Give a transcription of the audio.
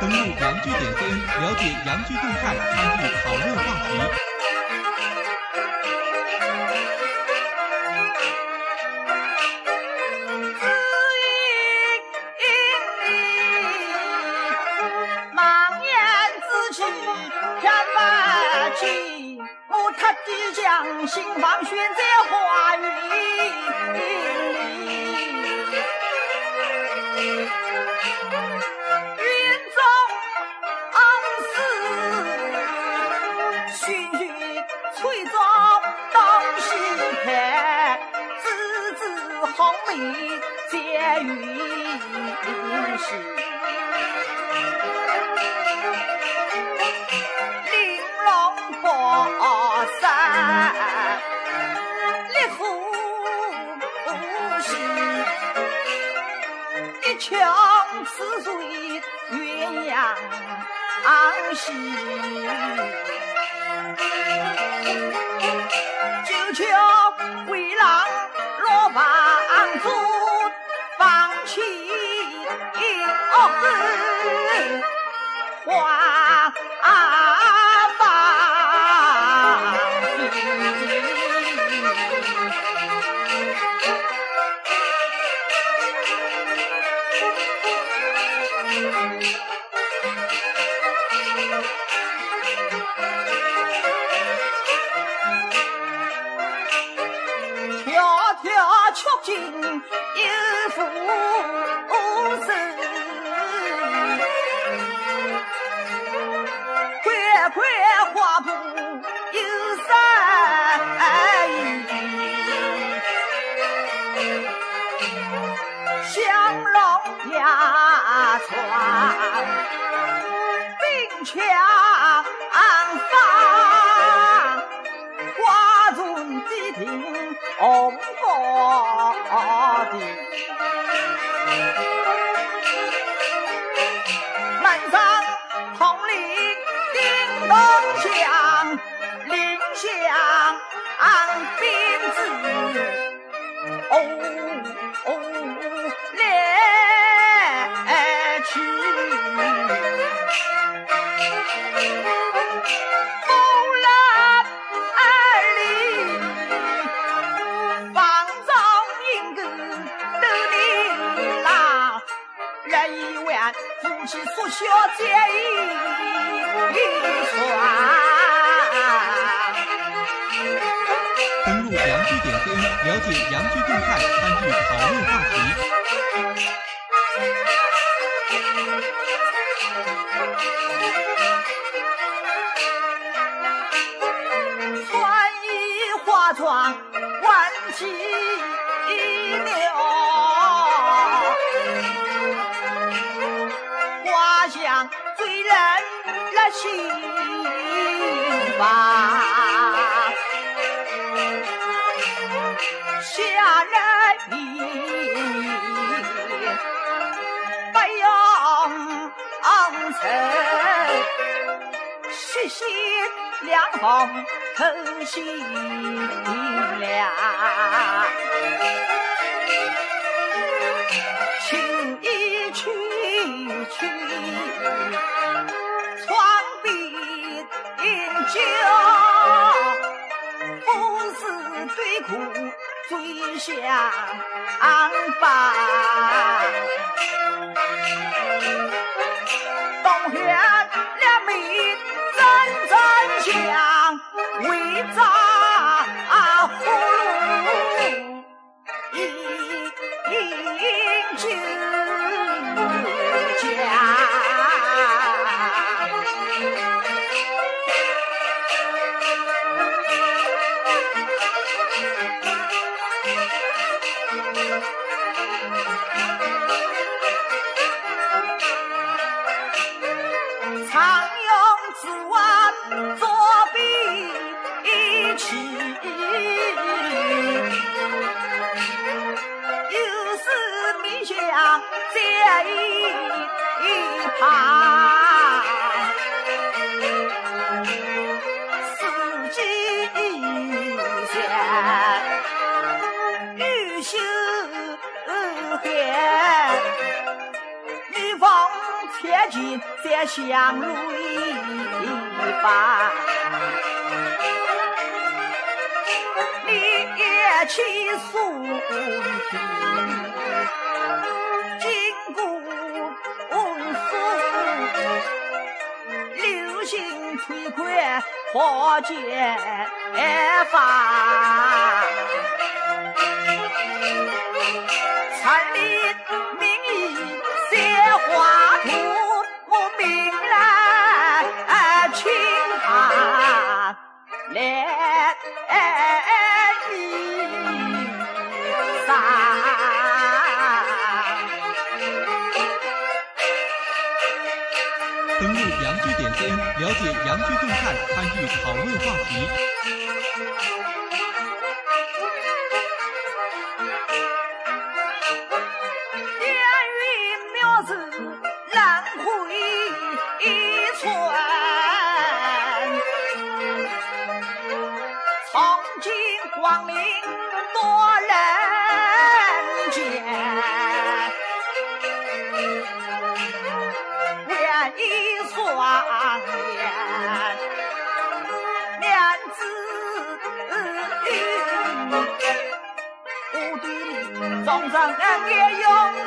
登录洋剧点 cn， 了解洋剧动态，参与讨论话题。 将心房悬在花园里，云中思徐徐吹着东西看，枝枝红梅结云时，玲珑波山立虎溪，一腔似水鸳鸯戏，九桥回廊落房中放起花曲尽有福寿，块块花布有三意，香笼压床并枪放，花润地庭红高地，门上铜铃叮咚响，铃响鞭子来去，风来二里方丈应个斗里郎，人一万夫妻所需结一船。 登录洋剧点 cn， 了解洋剧动态，参与讨论话题。 穿衣化妆万金牛，花香醉人了心房，下人意不用愁，细细两红透心凉，情意去去窗边酒，不是对苦最相伴，东轩两眉真真香，为咋葫芦饮酒家。常用纸碗作比起，有时米香在一旁，四季香玉袖寒，女风切记再相濡以番。你也起诉平，经过流行推快何解法？参立民意写画图，我明来请他来登录洋剧点 cn， 了解洋剧动态，参与讨论话题。 言语妙字兰回一寸，从今光明多人见。愿意双眼面子云，无敌众生也用